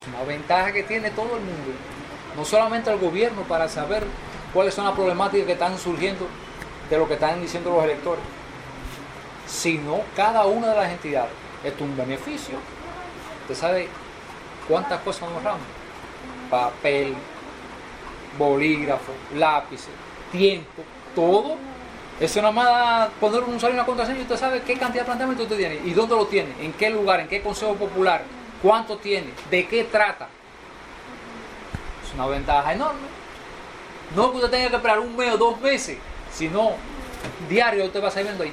Una ventaja que tiene todo el mundo, no solamente el gobierno para saber cuáles son las problemáticas que están surgiendo de lo que están diciendo los electores, sino cada una de las entidades. Esto es un beneficio. Usted sabe cuántas cosas nos ahorramos: papel, bolígrafo, lápices, tiempo, todo. Eso nada más poner un usuario y una contraseña y usted sabe qué cantidad de planteamiento usted tiene y dónde lo tiene, en qué lugar, en qué consejo popular, cuánto tiene, de qué trata. Es una ventaja enorme. No que usted tenga que esperar un mes o 2 meses, sino diario usted va a estar viendo ahí.